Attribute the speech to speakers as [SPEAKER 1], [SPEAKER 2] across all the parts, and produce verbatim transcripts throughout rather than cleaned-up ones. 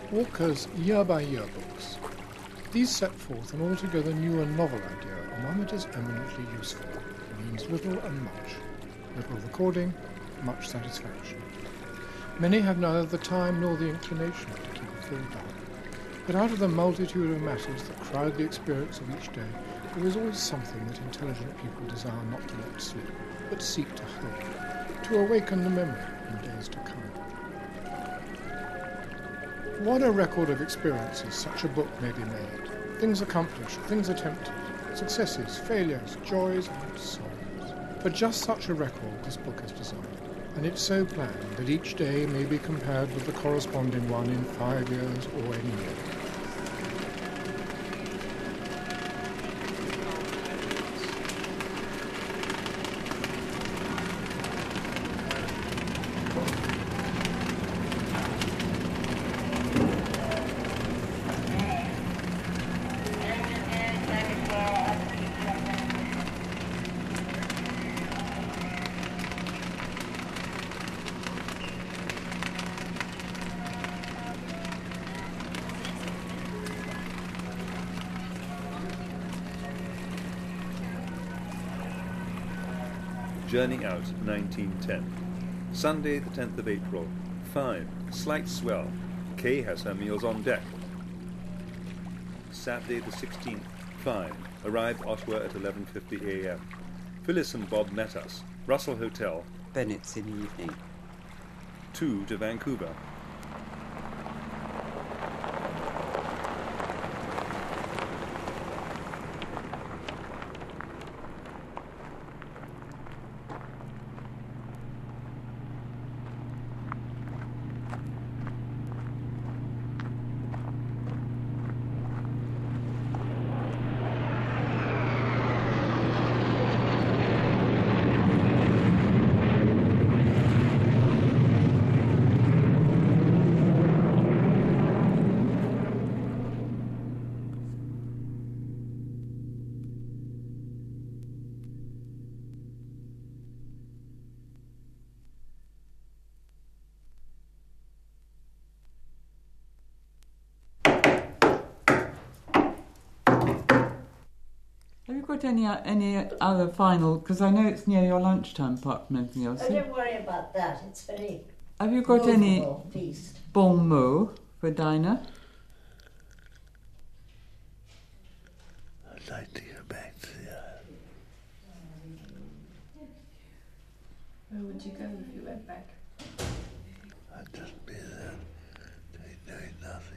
[SPEAKER 1] Walker's year-by-year books. These set forth an altogether new and novel idea, and one that is eminently useful. It means little and much. Little recording, much satisfaction. Many have neither the time nor the inclination to keep a full diary. But out of the multitude of matters that crowd the experience of each day, there is always something that intelligent people desire not to let slip, but seek to hold, to awaken the memory in days to come. What a record of experiences such a book may be made. Things accomplished, things attempted, successes, failures, joys and sorrows. For just such a record this book is designed, and it's so planned that each day may be compared with the corresponding one in five years or any year.
[SPEAKER 2] Journey out, nineteen ten. Sunday, the tenth of April. Fine. Slight swell. Kay has her meals on deck. Saturday, the sixteenth. Fine. Arrived Ottawa at eleven fifty a m Phyllis and Bob met us. Russell Hotel.
[SPEAKER 3] Bennett's in the evening.
[SPEAKER 2] Two to Vancouver.
[SPEAKER 4] Have you got any any other final? Because I know it's near your lunchtime, apart from anything else.
[SPEAKER 5] Oh, don't worry about that. It's very.
[SPEAKER 4] Have you got any
[SPEAKER 5] feast.
[SPEAKER 4] bon mot for Dinah?
[SPEAKER 6] I'd like to go back to the island.
[SPEAKER 7] Where would you go if you went back?
[SPEAKER 6] I'd just be there, doing, doing nothing.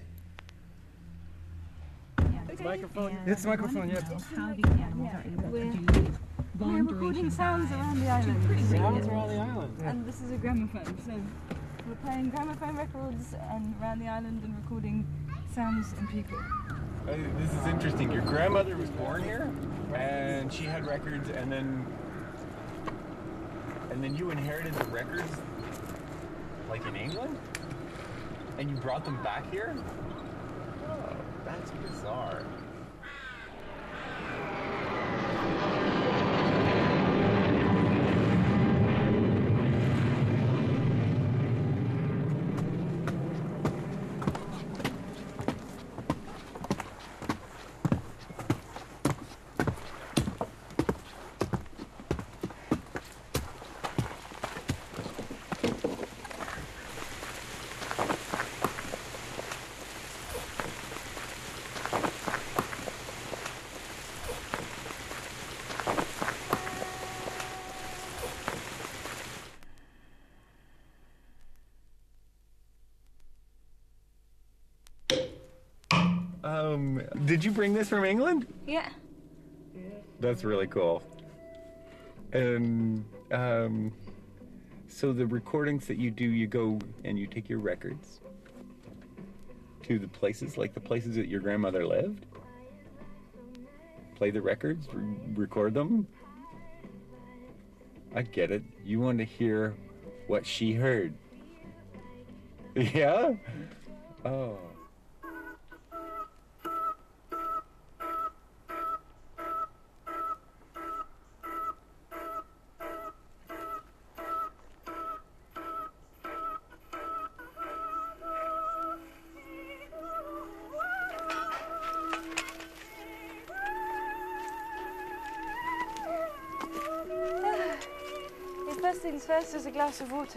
[SPEAKER 8] Microphone. It's microphone, yeah.
[SPEAKER 7] How the animals are able to do long
[SPEAKER 9] We're recording sounds around the island.
[SPEAKER 8] Sounds around the island. Yeah.
[SPEAKER 9] And this is a gramophone, so we're playing gramophone records and around the island and recording sounds and people.
[SPEAKER 8] Uh, this is interesting. Your grandmother was born here, and she had records, and then and then you inherited the records, like in England, and you brought them back here. Oh, that's bizarre. Um, did you bring this from England?
[SPEAKER 9] Yeah.
[SPEAKER 8] That's really cool. And um, so the recordings that you do, you go and you take your records to the places, like the places that your grandmother lived. Play the records, re- record them. I get it. You want to hear what she heard. Yeah? Oh.
[SPEAKER 9] things first is a glass of water.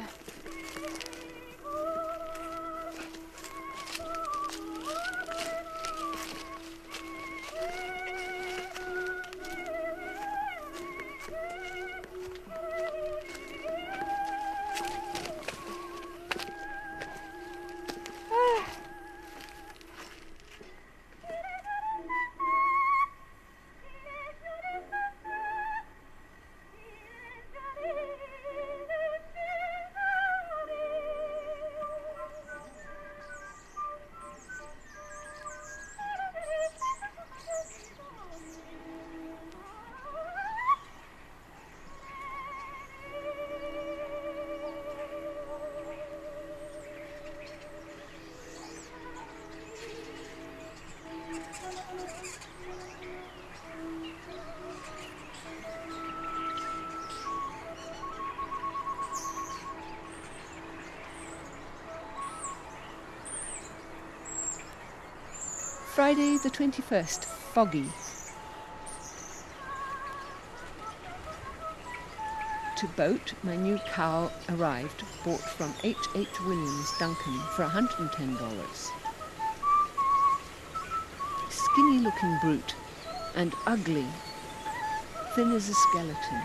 [SPEAKER 3] Friday the twenty-first, foggy. To boat, my new cow arrived, bought from H H Williams Duncan for one hundred ten dollars. Skinny looking brute and ugly, thin as a skeleton.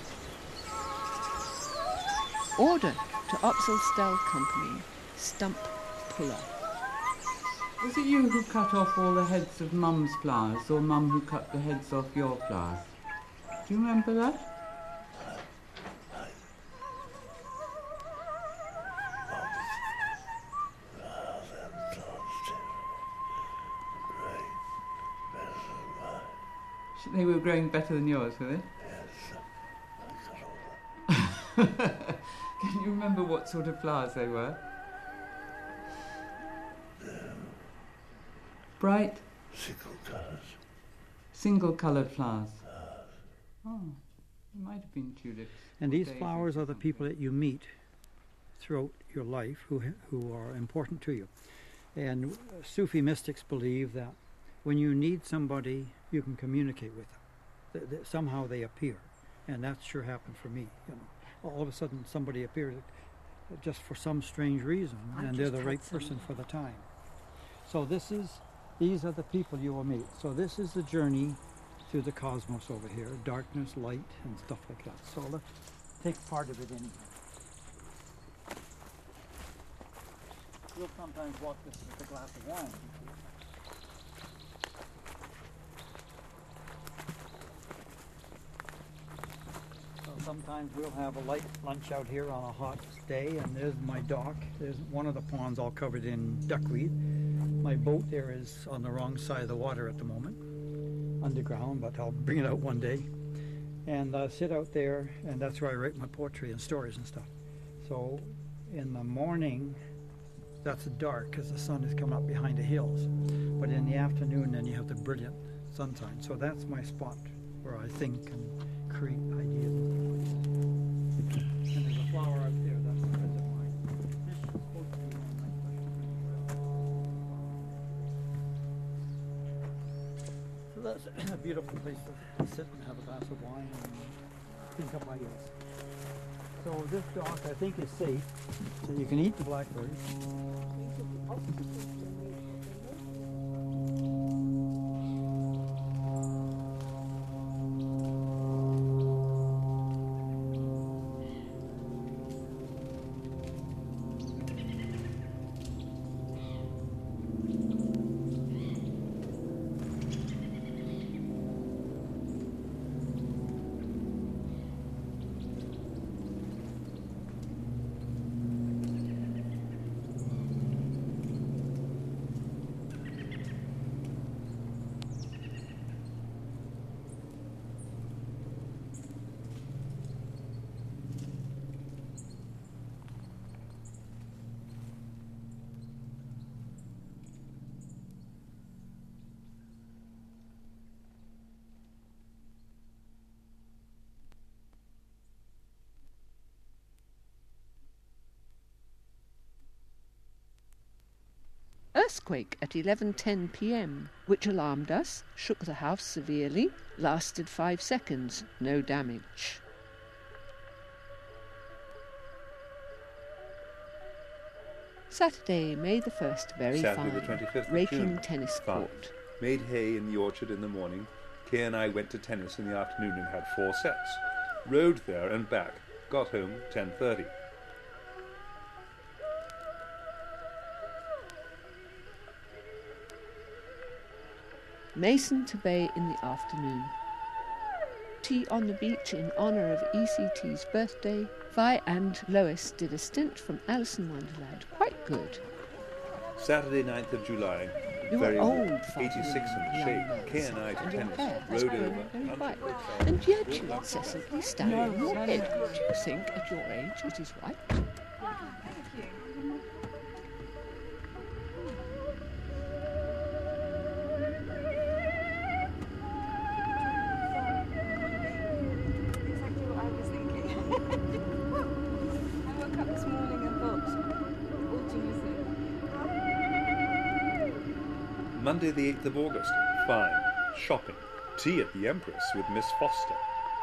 [SPEAKER 3] Order to Opsal Stell Company, stump puller.
[SPEAKER 4] Was it you who cut off all the heads of Mum's flowers, or Mum who cut the heads off your flowers? Do you remember that? They were growing better than yours, were they?
[SPEAKER 6] Yes.
[SPEAKER 4] Can you remember what sort of flowers they were? Bright?
[SPEAKER 6] Single colours.
[SPEAKER 4] Single coloured flowers. Oh, it might have been tulips.
[SPEAKER 10] And these
[SPEAKER 4] daisies
[SPEAKER 10] flowers
[SPEAKER 4] or
[SPEAKER 10] are the people that you meet throughout your life who who are important to you. And Sufi mystics believe that when you need somebody, you can communicate with them. Th- th- somehow they appear, and that sure happened for me. You know, all of a sudden somebody appeared just for some strange reason,
[SPEAKER 4] I
[SPEAKER 10] and they're
[SPEAKER 4] just
[SPEAKER 10] the right
[SPEAKER 4] had some-
[SPEAKER 10] person for the time. So this is, these are the people you will meet. So this is the journey through the cosmos over here, darkness, light, and stuff like that. So let's take part of it anyway. We'll sometimes walk this with a glass of wine. So sometimes we'll have a light lunch out here on a hot day, and there's my dock. There's one of the ponds all covered in duckweed. My boat there is on the wrong side of the water at the moment, underground, but I'll bring it out one day. And uh, sit out there, and that's where I write my poetry and stories and stuff. So in the morning, that's dark because the sun is coming up behind the hills. But in the afternoon, then you have the brilliant sunshine. So that's my spot where I think and create ideas and stuff like that. And there's a flower out there, that's a friend of mine. This is supposed to be one of my special. So that's a beautiful place to, to sit and have a glass of wine and think up ideas. So this dock, I think, is safe, so you can eat the blackberries.
[SPEAKER 3] Earthquake at eleven ten p m, which alarmed us, shook the house severely, lasted five seconds, no damage. Saturday, May the first, very
[SPEAKER 2] Saturday
[SPEAKER 3] fine.
[SPEAKER 2] the twenty-fifth of
[SPEAKER 3] Raking
[SPEAKER 2] June.
[SPEAKER 3] tennis
[SPEAKER 2] Fine.
[SPEAKER 3] court.
[SPEAKER 2] Made hay in the orchard in the morning. Kay and I went to tennis in the afternoon and had four sets. Rode there and back. Got home ten thirty.
[SPEAKER 3] Mason to Bay in the afternoon. Tea on the beach in honour of E C T's birthday. Vi and Lois did a stint from Alice in Wonderland. Quite good.
[SPEAKER 2] Saturday ninth of July.
[SPEAKER 3] You
[SPEAKER 2] Very
[SPEAKER 3] were
[SPEAKER 2] warm.
[SPEAKER 3] old, Father,
[SPEAKER 2] eighty-six in the
[SPEAKER 3] young
[SPEAKER 2] shade.
[SPEAKER 3] man,
[SPEAKER 2] Kay and I to
[SPEAKER 3] and your
[SPEAKER 2] tennis.
[SPEAKER 3] hair has
[SPEAKER 2] Rode
[SPEAKER 3] grown
[SPEAKER 2] over.
[SPEAKER 3] very
[SPEAKER 2] Hunted
[SPEAKER 3] white.
[SPEAKER 2] with
[SPEAKER 3] And yet you incessantly stand
[SPEAKER 9] No,
[SPEAKER 3] on your
[SPEAKER 9] no,
[SPEAKER 3] head.
[SPEAKER 9] no.
[SPEAKER 3] Do you think at your age it is white?
[SPEAKER 9] Thank you. Exactly what I was thinking. I woke up this morning and thought, autumn is it?
[SPEAKER 2] Monday the eighth of August. Fine. Shopping. Tea at the Empress with Miss Foster.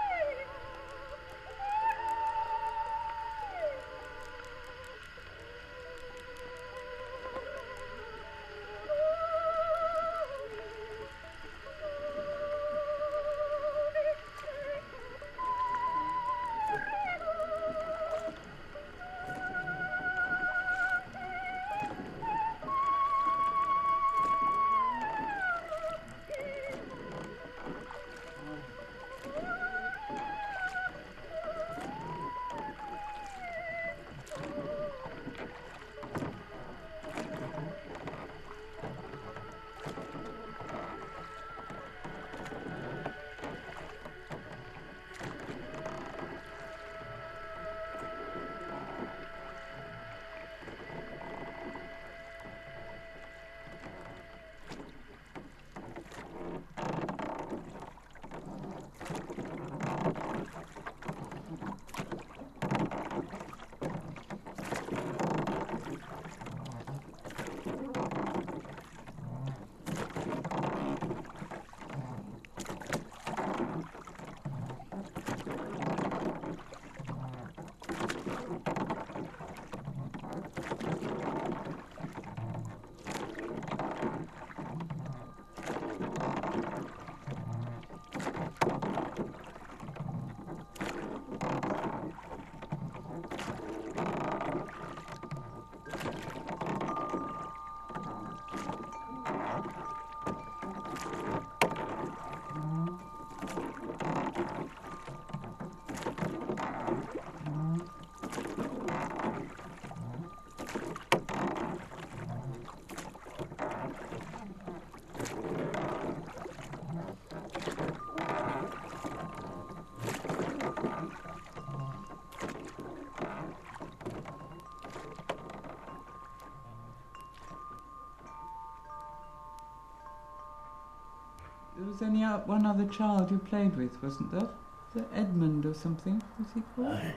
[SPEAKER 4] There was only uh, one other child you played with, wasn't there? Was it Edmund or something? Was he called?
[SPEAKER 6] I,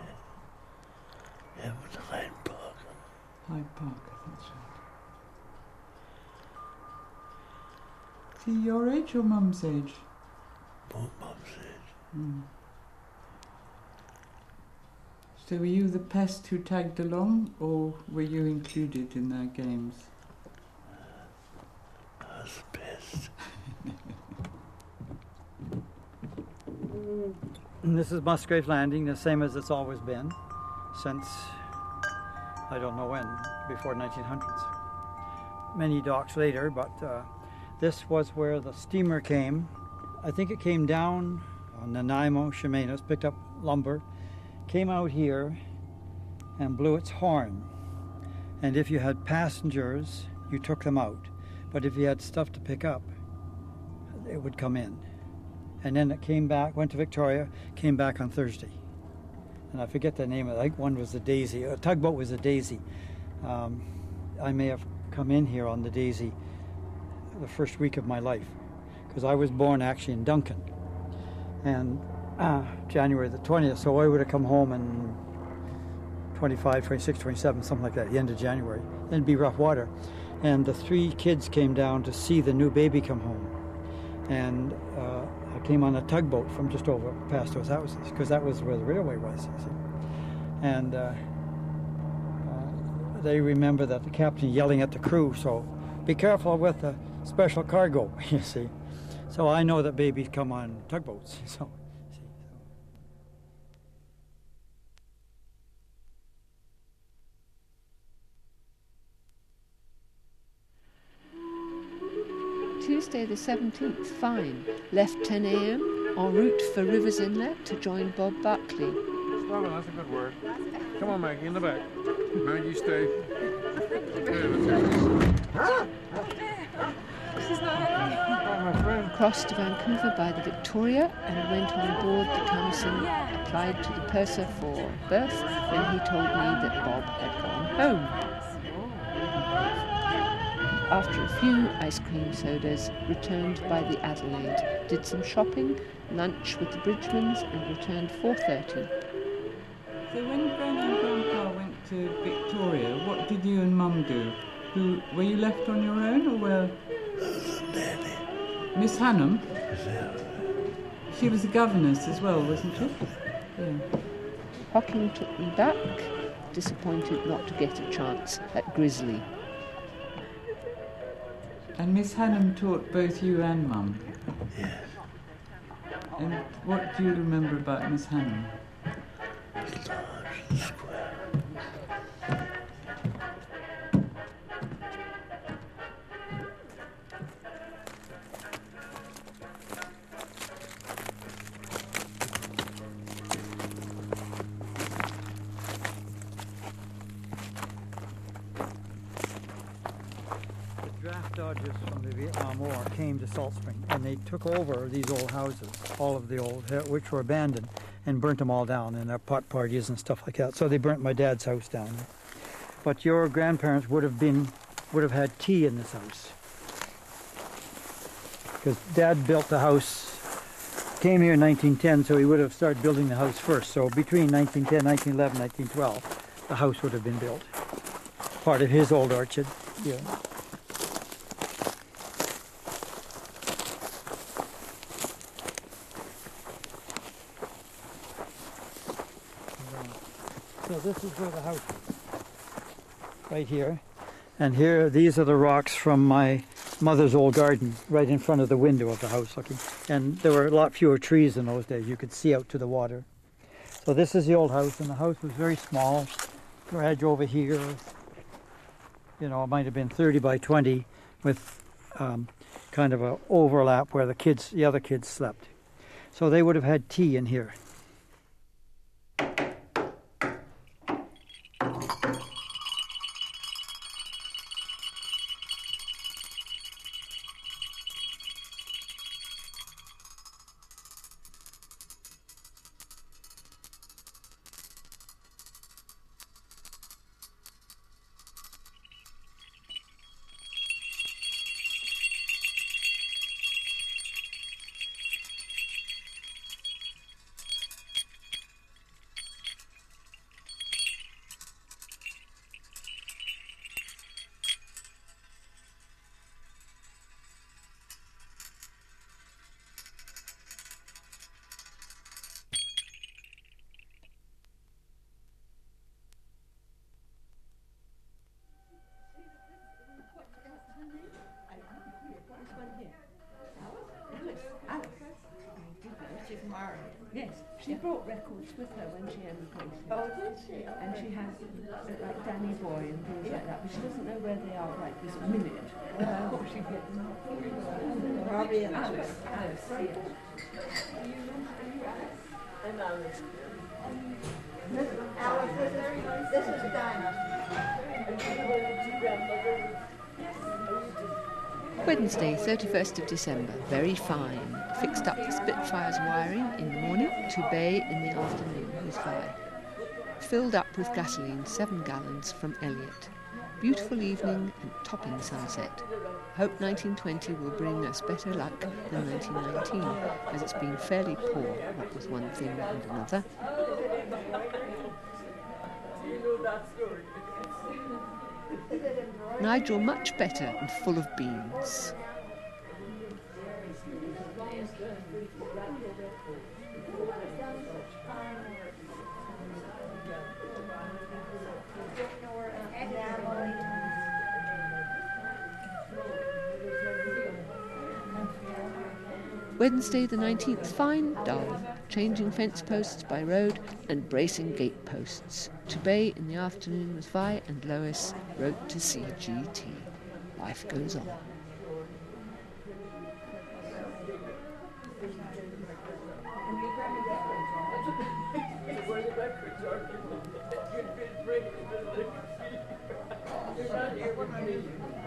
[SPEAKER 6] it was Hyde Park.
[SPEAKER 4] Hyde Park, that's right. Is he your age or Mum's age?
[SPEAKER 6] Both Mum's age.
[SPEAKER 4] Hmm. So were you the pest who tagged along, or were you included in their games?
[SPEAKER 6] I was pissed.
[SPEAKER 10] And this is Musgrave Landing, the same as it's always been since, I don't know when, before nineteen hundreds. Many docks later, but uh, this was where the steamer came. I think it came down on Nanaimo, Chemainus, picked up lumber, came out here and blew its horn. And if you had passengers, you took them out. But if you had stuff to pick up, it would come in. And then it came back, went to Victoria, came back on Thursday. And I forget the name of it. I think one was the Daisy. A tugboat was the Daisy. Um, I may have come in here on the Daisy the first week of my life, because I was born actually in Duncan. And uh, January the twentieth, so I would have come home in twenty-five, twenty-six, twenty-seven, something like that, the end of January. Then it'd be rough water. And the three kids came down to see the new baby come home. And uh, I came on a tugboat from just over past those houses, because that was where the railway was, you see. And uh, uh, they remember that the captain yelling at the crew, so be careful with the special cargo, you see. So I know that babies come on tugboats, so.
[SPEAKER 3] Tuesday the seventeenth, fine. Left ten a m en route for Rivers Inlet to join Bob Buckley.
[SPEAKER 11] Stop it, that's a good word. Come on, Maggie, in the back. Maggie, stay.
[SPEAKER 3] Crossed to Vancouver by the Victoria and went on board the Thompson, applied to the purser for berth when he told me that Bob had gone home. After a few ice cream sodas, returned by the Adelaide, did some shopping, lunch with the Bridgemans, and returned four thirty.
[SPEAKER 4] So when Granny and Grandpa went to Victoria, what did you and Mum do? Who, were you left on your own, or were...
[SPEAKER 6] Nanny.
[SPEAKER 4] Miss Hannum?
[SPEAKER 6] Yeah.
[SPEAKER 4] She was a governess as well, wasn't she? Yeah.
[SPEAKER 3] Hocking took me back, disappointed not to get a chance at Grizzly.
[SPEAKER 4] And Miss Hannum taught both you and Mum?
[SPEAKER 6] Yes.
[SPEAKER 4] And what do you remember about Miss Hannum?
[SPEAKER 6] Large and square.
[SPEAKER 10] Draft dodgers from the Vietnam War came to Salt Spring, and they took over these old houses, all of the old, which were abandoned, and burnt them all down in their pot parties and stuff like that. So they burnt my dad's house down. But your grandparents would have been, would have had tea in this house, because Dad built the house, came here in nineteen ten, so he would have started building the house first. So between nineteen ten, nineteen eleven, nineteen twelve, the house would have been built. Part of his old orchard. Yeah. So this is where the house is, right here. And here, these are the rocks from my mother's old garden, right in front of the window of the house looking. And there were a lot fewer trees in those days. You could see out to the water. So this is the old house, and the house was very small. Garage over here, you know, it might have been thirty by twenty with um, kind of an overlap where the kids, the other kids slept. So they would have had tea in here.
[SPEAKER 3] Yes, she brought records with her when she emigrated.
[SPEAKER 5] Oh, did she?
[SPEAKER 3] And she has uh, like Danny Boy and things like that, but she doesn't know where they are right this minute. Uh, she gets them up.
[SPEAKER 5] Probably in
[SPEAKER 3] Alice, Alice, yes.
[SPEAKER 5] I'm Alice. Alice, this is, this is Dinah.
[SPEAKER 3] Wednesday, thirty-first of December, very fine. Fixed up the Spitfire's wiring in the morning, to Bay in the afternoon with Vi. Filled up with gasoline, seven gallons from Elliot. Beautiful evening and topping sunset. Hope nineteen twenty will bring us better luck than nineteen nineteen, as it's been fairly poor, what with one thing and another. Nigel much better and full of beans.
[SPEAKER 5] Yeah.
[SPEAKER 3] Wednesday the nineteenth, fine, dull, changing fence posts by road and bracing gate posts. To Bay in the afternoon with Vi and Lois wrote to C G T. Life goes on.
[SPEAKER 5] You're not here when I need you.